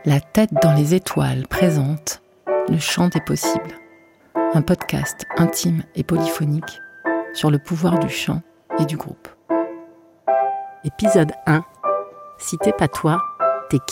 La tête dans les étoiles présente Le chant des possibles, un podcast intime et polyphonique sur le pouvoir du chant et du groupe. Épisode 1. Si t'es pas toi, t'es qui ?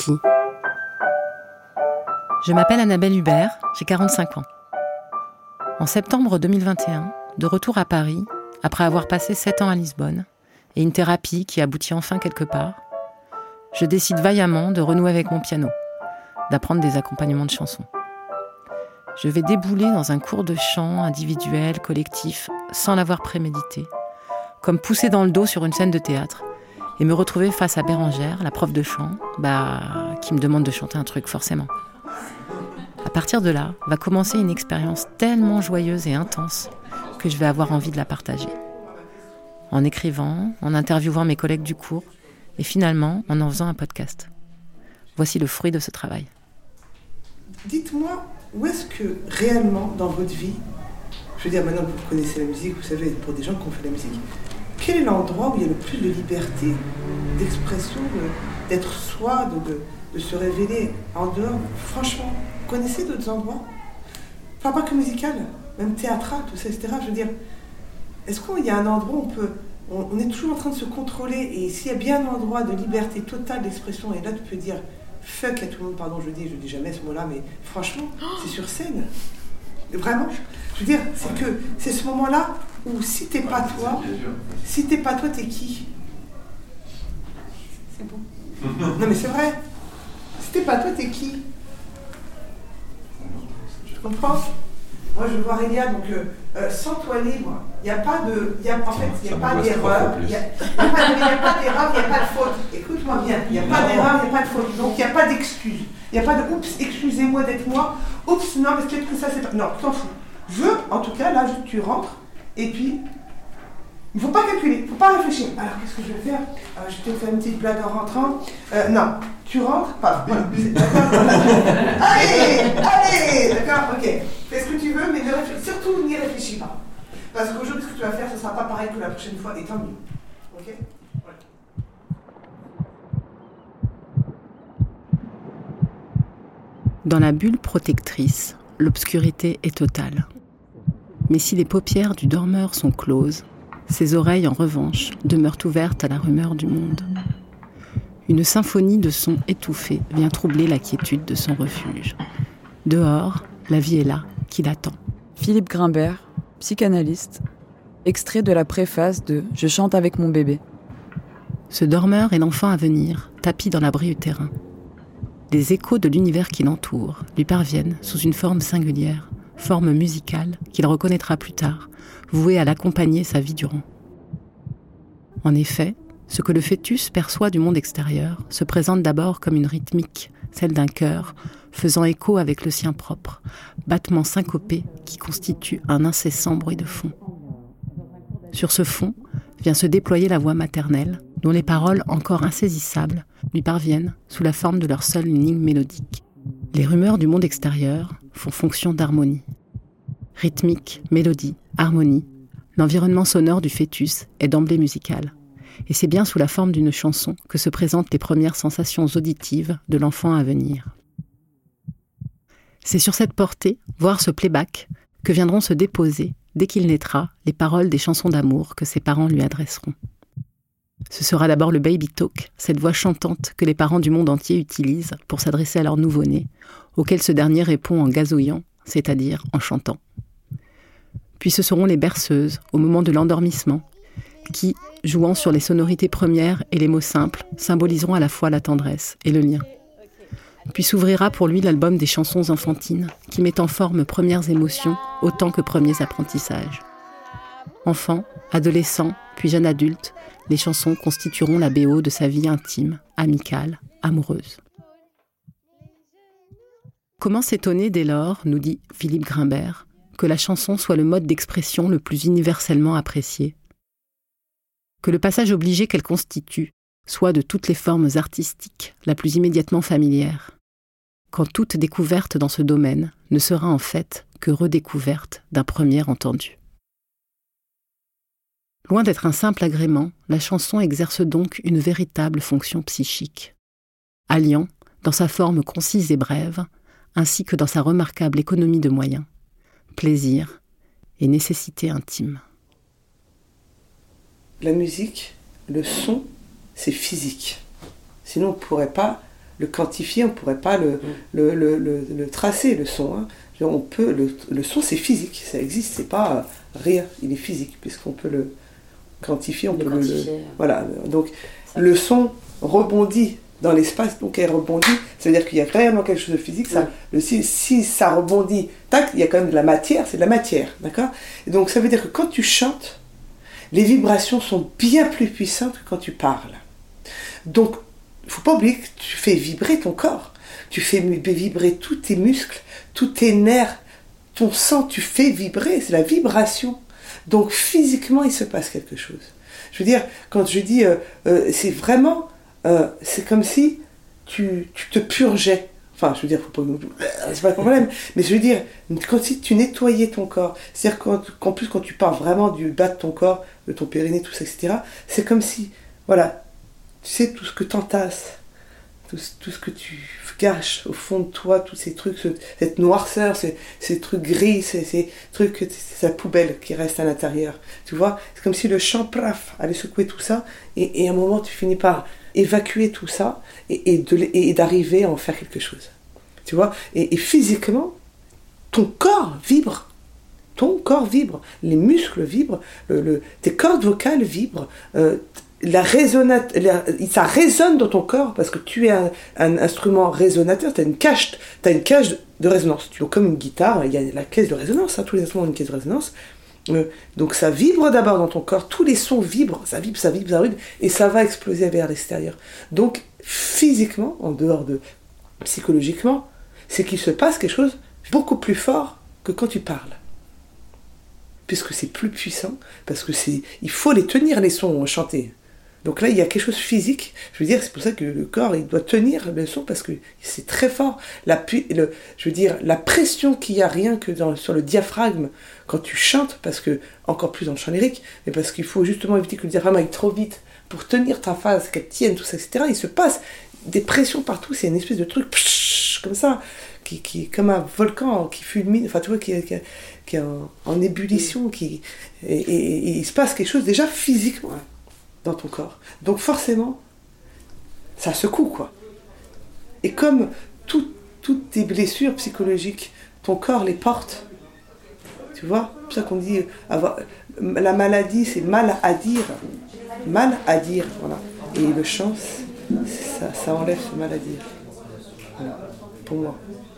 Je m'appelle Annabelle Hubert, j'ai 45 ans. En septembre 2021, de retour à Paris, après avoir passé 7 ans à Lisbonne, et une thérapie qui aboutit enfin quelque part, je décide vaillamment de renouer avec mon piano, d'apprendre des accompagnements de chansons. Je vais débouler dans un cours de chant individuel, collectif, sans l'avoir prémédité, comme poussé dans le dos sur une scène de théâtre, et me retrouver face à Bérangère, la prof de chant, qui me demande de chanter un truc forcément. À partir de là, va commencer une expérience tellement joyeuse et intense que je vais avoir envie de la partager. En écrivant, en interviewant mes collègues du cours, et finalement en faisant un podcast. Voici le fruit de ce travail. Dites-moi, où est-ce que réellement dans votre vie, je veux dire maintenant que vous connaissez la musique, vous savez, pour des gens qui ont fait la musique, quel est l'endroit où il y a le plus de liberté, d'expression, d'être soi, de se révéler en dehors? Franchement, vous connaissez d'autres endroits? Enfin, pas que musical, même théâtral, tout ça, etc. Je veux dire, est-ce qu'il y a un endroit où on est toujours en train de se contrôler, et s'il y a bien un endroit de liberté totale d'expression, et là tu peux dire fuck à tout le monde, pardon, je dis jamais ce mot-là, mais franchement, c'est sur scène. Vraiment, je veux dire, c'est ce moment-là où si t'es pas toi, t'es qui? C'est beau. Non mais c'est vrai. Si t'es pas toi, t'es qui? Tu comprends? Moi je veux voir Elia, donc sans toi libre, il n'y a pas de. Il n'y a pas d'erreur, il n'y a pas de faute. Écoute-moi bien, il n'y a pas d'erreur, il n'y a pas de faute. Donc il n'y a pas d'excuse. Il n'y a pas de oups, excusez-moi d'être moi. Oups, non, mais peut-être que ça c'est pas. Non, t'en fous. En tout cas, là, tu rentres, et puis. Il ne faut pas calculer, il ne faut pas réfléchir. Alors qu'est-ce que je vais faire? Je vais peut-être faire une petite blague en rentrant. Non, tu rentres, voilà. Allez, d'accord, ok. Fais ce que tu veux, mais surtout n'y réfléchis pas. Parce qu'aujourd'hui, ce que tu vas faire, ce ne sera pas pareil que la prochaine fois, et tant mieux. Ok? Voilà. Dans la bulle protectrice, l'obscurité est totale. Mais si les paupières du dormeur sont closes, ses oreilles, en revanche, demeurent ouvertes à la rumeur du monde. Une symphonie de sons étouffés vient troubler la quiétude de son refuge. Dehors, la vie est là, qui l'attend. Philippe Grimbert, psychanalyste, extrait de la préface de « Je chante avec mon bébé ». Ce dormeur est l'enfant à venir, tapi dans l'abri utérin. Les échos de l'univers qui l'entoure lui parviennent sous une forme singulière, forme musicale qu'il reconnaîtra plus tard, vouée à l'accompagner sa vie durant. En effet, ce que le fœtus perçoit du monde extérieur se présente d'abord comme une rythmique, celle d'un cœur, faisant écho avec le sien propre, battement syncopé qui constitue un incessant bruit de fond. Sur ce fond vient se déployer la voix maternelle, dont les paroles encore insaisissables lui parviennent sous la forme de leur seule ligne mélodique. Les rumeurs du monde extérieur font fonction d'harmonie. Rythmique, mélodie, harmonie, l'environnement sonore du fœtus est d'emblée musical. Et c'est bien sous la forme d'une chanson que se présentent les premières sensations auditives de l'enfant à venir. C'est sur cette portée, voire ce playback, que viendront se déposer, dès qu'il naîtra, les paroles des chansons d'amour que ses parents lui adresseront. Ce sera d'abord le baby talk, cette voix chantante que les parents du monde entier utilisent pour s'adresser à leur nouveau-né, auquel ce dernier répond en gazouillant, c'est-à-dire en chantant. Puis ce seront les berceuses, au moment de l'endormissement, qui, jouant sur les sonorités premières et les mots simples, symboliseront à la fois la tendresse et le lien. Puis s'ouvrira pour lui l'album des chansons enfantines, qui met en forme premières émotions autant que premiers apprentissages. Enfant, adolescent, puis jeune adulte, les chansons constitueront la BO de sa vie intime, amicale, amoureuse. Comment s'étonner dès lors, nous dit Philippe Grimbert, que la chanson soit le mode d'expression le plus universellement apprécié? Que le passage obligé qu'elle constitue soit de toutes les formes artistiques la plus immédiatement familière, quand toute découverte dans ce domaine ne sera en fait que redécouverte d'un premier entendu. Loin d'être un simple agrément, la chanson exerce donc une véritable fonction psychique, alliant dans sa forme concise et brève, ainsi que dans sa remarquable économie de moyens, plaisir et nécessité intime. La musique, le son, c'est physique. Sinon, on ne pourrait pas le quantifier, on ne pourrait pas le tracer, le son. Hein. On peut, le son, c'est physique, ça existe, c'est pas rire, il est physique, puisqu'on peut le quantifier, on peut voilà, donc le son rebondit dans l'espace, donc elle rebondit, ça veut dire qu'il y a réellement quelque chose de physique, ça, si ça rebondit, tac, il y a quand même de la matière, c'est de la matière, d'accord ? Et donc ça veut dire que quand tu chantes, les vibrations sont bien plus puissantes que quand tu parles. Donc, il ne faut pas oublier que tu fais vibrer ton corps, tu fais vibrer tous tes muscles, tous tes nerfs, ton sang, tu fais vibrer, c'est la vibration. Donc physiquement, il se passe quelque chose. Je veux dire, quand je dis, c'est vraiment, c'est comme si tu te purgeais. Enfin, je veux dire, c'est pas le problème, mais je veux dire, comme si tu nettoyais ton corps. C'est-à-dire qu'en plus, quand tu parles vraiment du bas de ton corps, de ton périnée, tout ça, etc., c'est comme si, voilà, tu sais, tout ce que t'entasses, tout ce que tu gâches au fond de toi, tous ces trucs, cette noirceur, ces trucs gris, ces trucs, c'est la poubelle qui reste à l'intérieur. Tu vois, c'est comme si le chant, plaf, allait secouer tout ça, et à un moment, tu finis par évacuer tout ça, et d'arriver à en faire quelque chose. Tu vois, et physiquement, ton corps vibre. Ton corps vibre, les muscles vibrent, tes cordes vocales vibrent, ça résonne dans ton corps parce que tu es un instrument résonateur, tu as une cage de résonance. Donc, comme une guitare, il y a la caisse de résonance, hein, tous les instruments ont une caisse de résonance. Donc ça vibre d'abord dans ton corps, tous les sons vibrent, ça vibre, et ça va exploser vers l'extérieur. Donc physiquement, en dehors de psychologiquement, c'est qu'il se passe quelque chose beaucoup plus fort que quand tu parles. Puisque c'est plus puissant, parce que il faut les tenir les sons chantés. Donc là, il y a quelque chose de physique. Je veux dire, c'est pour ça que le corps, il doit tenir le son, parce que c'est très fort. Je veux dire, la pression qu'il y a rien que sur le diaphragme quand tu chantes, parce que, encore plus dans le chant lyrique, mais parce qu'il faut justement éviter que le diaphragme aille trop vite pour tenir ta phrase, qu'elle tienne, tout ça, etc. Il se passe des pressions partout, c'est une espèce de truc comme ça, qui est comme un volcan qui fulmine, enfin tu vois, qui est en ébullition, et il se passe quelque chose déjà physiquement dans ton corps. Donc forcément, ça secoue, quoi. Et comme toutes tes blessures psychologiques, ton corps les porte. Tu vois, c'est pour ça qu'on dit la maladie, c'est mal à dire. Mal à dire, voilà. Et le chant, ça enlève ce mal à dire. Voilà, pour moi.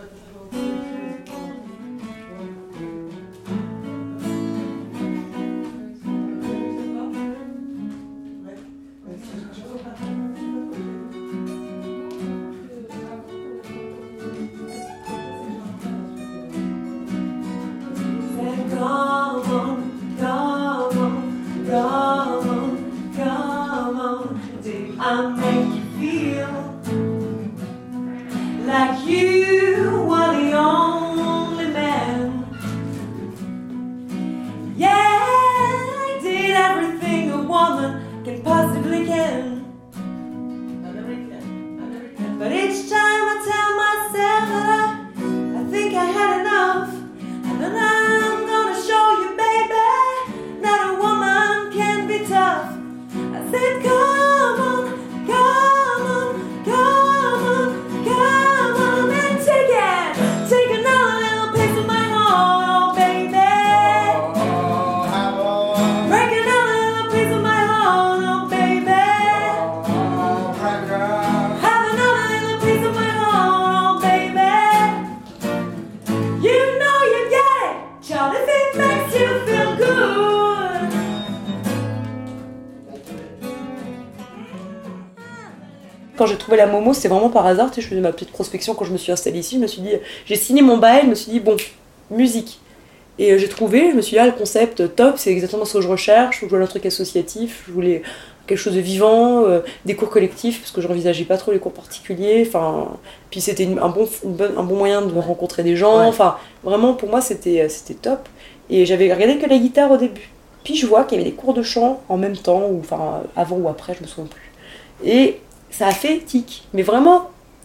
Quand j'ai trouvé la Momo, c'était vraiment par hasard. Tu sais, je faisais ma petite prospection quand je me suis installée ici. Je me suis dit, j'ai signé mon bail, je me suis dit, bon, musique. Et j'ai trouvé, je me suis dit, le concept top, c'est exactement ce que je recherche. Je voulais un truc associatif, je voulais quelque chose de vivant, des cours collectifs, parce que je n'envisageais pas trop les cours particuliers. Enfin, puis c'était un bon moyen de rencontrer des gens. Ouais. Enfin, vraiment, pour moi, c'était top. Et j'avais regardé que la guitare au début. Puis je vois qu'il y avait des cours de chant en même temps, ou enfin avant ou après, je me souviens plus. Et ça a fait tic. Mais vraiment,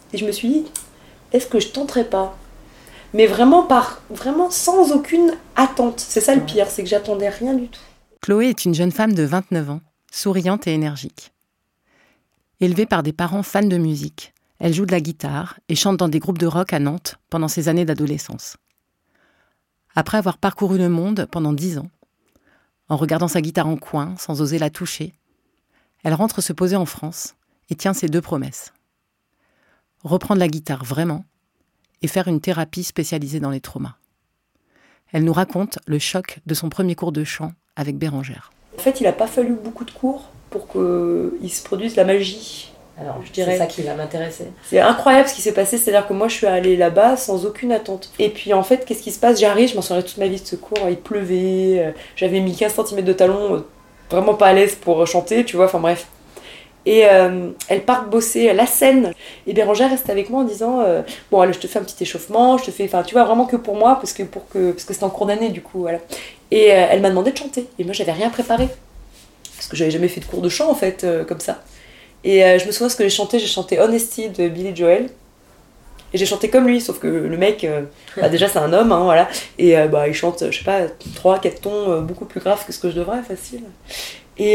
Et je me suis dit, est-ce que je tenterais pas ? Mais vraiment sans aucune attente. C'est ça le pire, c'est que j'attendais rien du tout. Chloé est une jeune femme de 29 ans, souriante et énergique. Élevée par des parents fans de musique, elle joue de la guitare et chante dans des groupes de rock à Nantes pendant ses années d'adolescence. Après avoir parcouru le monde pendant 10 ans, en regardant sa guitare en coin sans oser la toucher, elle rentre se poser en France et tient ses 2 promesses. Reprendre la guitare vraiment et faire une thérapie spécialisée dans les traumas. Elle nous raconte le choc de son premier cours de chant avec Bérengère. En fait, il n'a pas fallu beaucoup de cours pour qu'il se produise la magie. Alors, je dirais. C'est ça qui va m'intéresser. C'est incroyable ce qui s'est passé, c'est-à-dire que moi je suis allée là-bas sans aucune attente. Et puis en fait, qu'est-ce qui se passe ? J'arrive, je m'en souviendrai toute ma vie de ce cours, il pleuvait, j'avais mis 15 cm de talons, vraiment pas à l'aise pour chanter, tu vois, enfin bref. Et elles partent bosser la scène. Et Bérengère reste avec moi en disant bon, allez, je te fais un petit échauffement, je te fais, enfin tu vois, vraiment que pour moi, parce que c'était en cours d'année du coup, voilà. Et elle m'a demandé de chanter. Et moi j'avais rien préparé. Parce que j'avais jamais fait de cours de chant en fait, comme ça. Et je me souviens ce que j'ai chanté Honesty de Billy Joel. Et j'ai chanté comme lui, sauf que le mec, déjà c'est un homme, hein, voilà. Et il chante, je sais pas, 3-4 tons beaucoup plus graves que ce que je devrais, facile. Et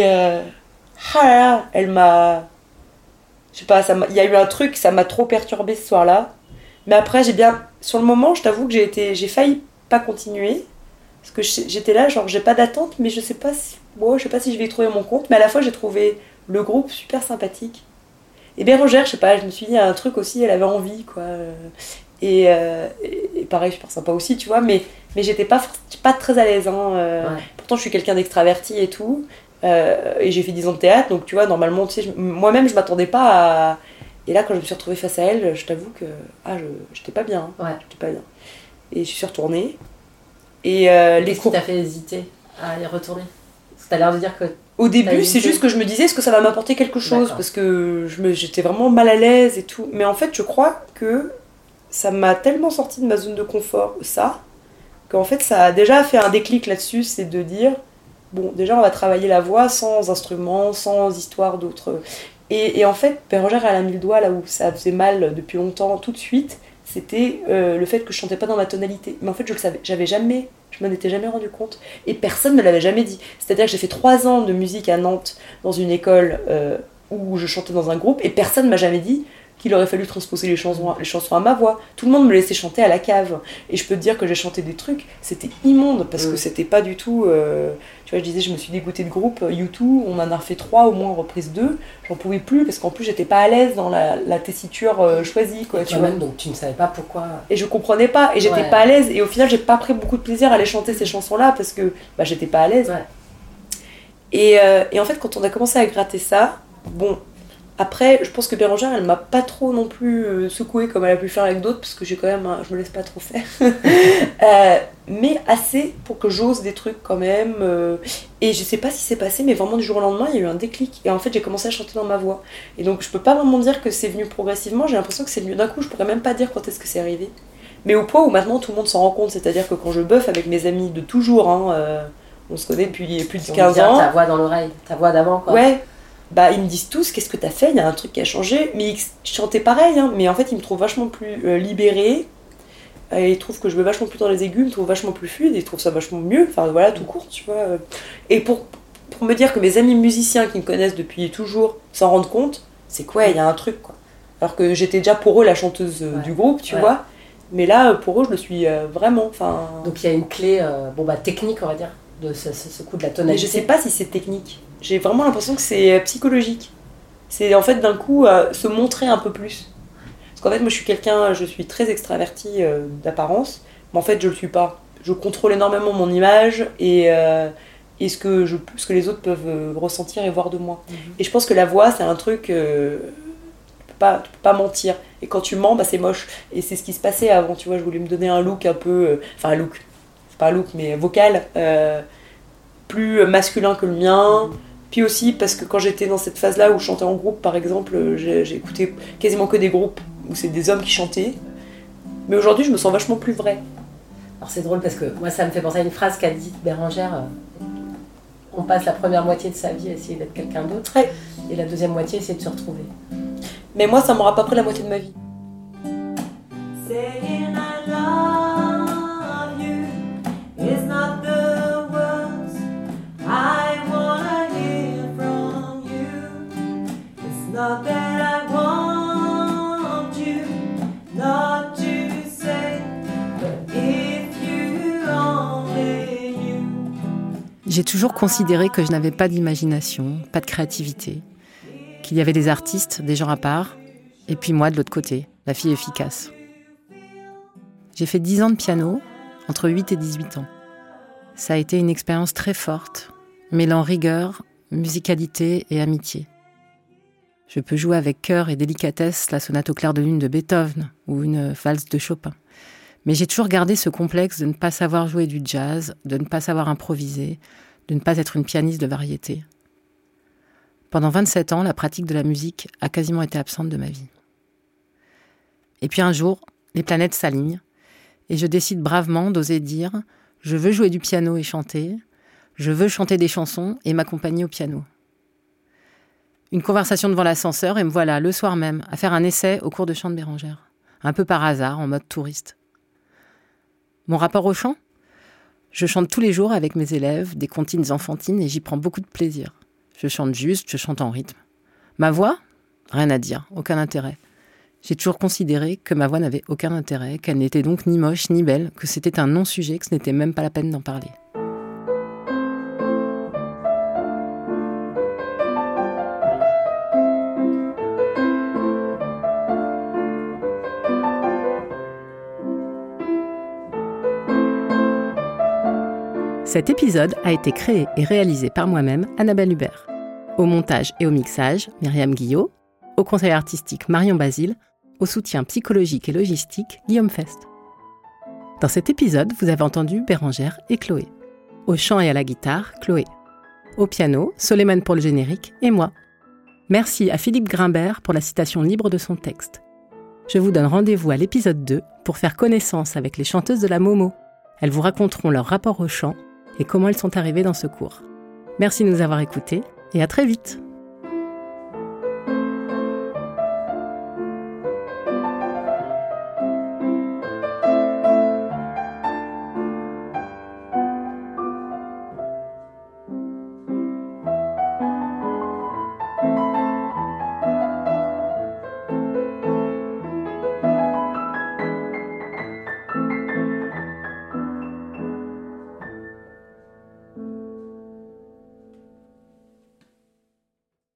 elle m'a... Je sais pas, il y a eu un truc, ça m'a trop perturbée ce soir-là. Mais après, sur le moment, je t'avoue que j'ai failli pas continuer. Parce que j'étais là, genre j'ai pas d'attente, mais je sais pas si je vais y trouver mon compte. Mais à la fois, j'ai trouvé le groupe super sympathique. Et Bérengère, je sais pas, je me suis dit, il y a un truc aussi, elle avait envie, quoi. Et pareil, super sympa aussi, tu vois, mais j'étais pas très à l'aise. Hein. Ouais. Pourtant, je suis quelqu'un d'extraverti et tout. Et j'ai fait 10 ans de théâtre, donc tu vois, normalement, tu sais, moi-même, je m'attendais pas à... Et là, quand je me suis retrouvée face à elle, je t'avoue que j'étais pas bien. Ouais. J'étais pas bien. Et je suis retournée. Et Qu'est-ce qui t'a fait hésiter à y retourner ? Parce que t'as l'air de dire que... Au début, c'est juste que je me disais, est-ce que ça va m'apporter quelque chose ? D'accord. Parce que j'étais vraiment mal à l'aise et tout. Mais en fait, je crois que ça m'a tellement sorti de ma zone de confort, ça, qu'en fait, ça a déjà fait un déclic là-dessus, c'est de dire, bon, déjà, on va travailler la voix sans instrument, sans histoire d'autres. Et en fait, Bérengère, elle a mis le doigt là où ça faisait mal depuis longtemps, tout de suite, c'était le fait que je chantais pas dans ma tonalité. Mais en fait, je le savais, je m'en étais jamais rendu compte. Et personne ne me l'avait jamais dit. C'est-à-dire que j'ai fait 3 ans de musique à Nantes, dans une école où je chantais dans un groupe, et personne ne m'a jamais dit qu'il aurait fallu transposer les chansons à ma voix. Tout le monde me laissait chanter à la cave. Et je peux te dire que j'ai chanté des trucs, c'était immonde, parce que c'était pas du tout... tu vois, je disais, je me suis dégoûtée de groupe, U2, on en a refait 3 au moins, en reprise 2. J'en pouvais plus, parce qu'en plus, j'étais pas à l'aise dans la tessiture choisie. Quoi, tu vois. Donc tu ne savais pas pourquoi... Et je comprenais pas, et j'étais pas à l'aise. Et au final, j'ai pas pris beaucoup de plaisir à aller chanter ces chansons-là, parce que j'étais pas à l'aise. Ouais. Et en fait, quand on a commencé à gratter ça, bon... Après, je pense que Bérengère, elle m'a pas trop non plus secouée comme elle a pu le faire avec d'autres, parce que j'ai quand même, je me laisse pas trop faire. Mais assez pour que j'ose des trucs quand même. Et je sais pas si c'est passé, mais vraiment du jour au lendemain, il y a eu un déclic. Et en fait, j'ai commencé à chanter dans ma voix. Et donc, je peux pas vraiment dire que c'est venu progressivement. J'ai l'impression que c'est venu d'un coup. Je pourrais même pas dire quand est-ce que c'est arrivé. Mais au point où maintenant tout le monde s'en rend compte, c'est-à-dire que quand je buffe avec mes amis de toujours, on se connaît depuis plus de 15 ans. Ta voix dans l'oreille, ta voix d'avant, quoi. Ouais. Ils me disent tous, qu'est-ce que t'as fait ? Il y a un truc qui a changé. Mais je chantais pareil, hein, mais en fait, ils me trouvent vachement plus libérée. Ils trouvent que je vais vachement plus dans les aigus, ils me trouvent vachement plus fluide, ils trouvent ça vachement mieux. Enfin, voilà, tout court, tu vois. Et pour me dire que mes amis musiciens qui me connaissent depuis toujours s'en rendent compte, c'est quoi, il y a un truc, quoi. Alors que j'étais déjà pour eux la chanteuse du groupe, tu vois. Mais là, pour eux, je le suis vraiment. Donc il y a une clé technique, on va dire, de ce coup de la tonalité. Mais je sais pas si c'est technique. J'ai vraiment l'impression que c'est psychologique. C'est en fait d'un coup se montrer un peu plus. Parce qu'en fait, moi je suis très extravertie d'apparence, mais en fait je le suis pas. Je contrôle énormément mon image et ce que les autres peuvent ressentir et voir de moi. Et je pense que la voix, c'est un truc... tu peux pas mentir. Et quand tu mens, c'est moche. Et c'est ce qui se passait avant, tu vois. Je voulais me donner un look un peu... un look. C'est pas un look, mais vocal. Plus masculin que le mien. Puis aussi parce que quand j'étais dans cette phase-là où je chantais en groupe, par exemple, j'ai écouté quasiment que des groupes où c'est des hommes qui chantaient. Mais aujourd'hui, je me sens vachement plus vraie. Alors c'est drôle parce que moi, ça me fait penser à une phrase qu'a dit Bérengère. On passe la première moitié de sa vie à essayer d'être quelqu'un d'autre. Et la deuxième moitié, c'est de se retrouver. Mais moi, ça m'aura pas pris la moitié de ma vie. saying I love you is not the words I wanna hear from you. It's not that I want you not to say, but if you only knew. J'ai toujours considéré que je n'avais pas d'imagination, pas de créativité, qu'il y avait des artistes, des gens à part, et puis moi de l'autre côté, la fille efficace. J'ai fait 10 ans de piano, entre 8 et 18 ans. Ça a été une expérience très forte, mêlant rigueur, musicalité et amitié. Je peux jouer avec cœur et délicatesse la sonate au clair de lune de Beethoven ou une valse de Chopin. Mais j'ai toujours gardé ce complexe de ne pas savoir jouer du jazz, de ne pas savoir improviser, de ne pas être une pianiste de variété. Pendant 27 ans, la pratique de la musique a quasiment été absente de ma vie. Et puis un jour, les planètes s'alignent et je décide bravement d'oser dire « Je veux jouer du piano et chanter, je veux chanter des chansons et m'accompagner au piano ». Une conversation devant l'ascenseur et me voilà, le soir même, à faire un essai au cours de chant de Bérengère. Un peu par hasard, en mode touriste. Mon rapport au chant ? Je chante tous les jours avec mes élèves, des comptines enfantines, et j'y prends beaucoup de plaisir. Je chante juste, je chante en rythme. Ma voix ? Rien à dire, aucun intérêt. J'ai toujours considéré que ma voix n'avait aucun intérêt, qu'elle n'était donc ni moche ni belle, que c'était un non-sujet, que ce n'était même pas la peine d'en parler. Cet épisode a été créé et réalisé par moi-même, Annabelle Hubert. Au montage et au mixage, Myriam Guillot. Au conseil artistique, Marion Basile. Au soutien psychologique et logistique, Guillaume Fest. Dans cet épisode, vous avez entendu Bérengère et Chloé. Au chant et à la guitare, Chloé. Au piano, Soleiman pour le générique et moi. Merci à Philippe Grimbert pour la citation libre de son texte. Je vous donne rendez-vous à l'épisode 2 pour faire connaissance avec les chanteuses de la Momo. Elles vous raconteront leur rapport au chant et comment elles sont arrivées dans ce cours. Merci de nous avoir écoutés et à très vite.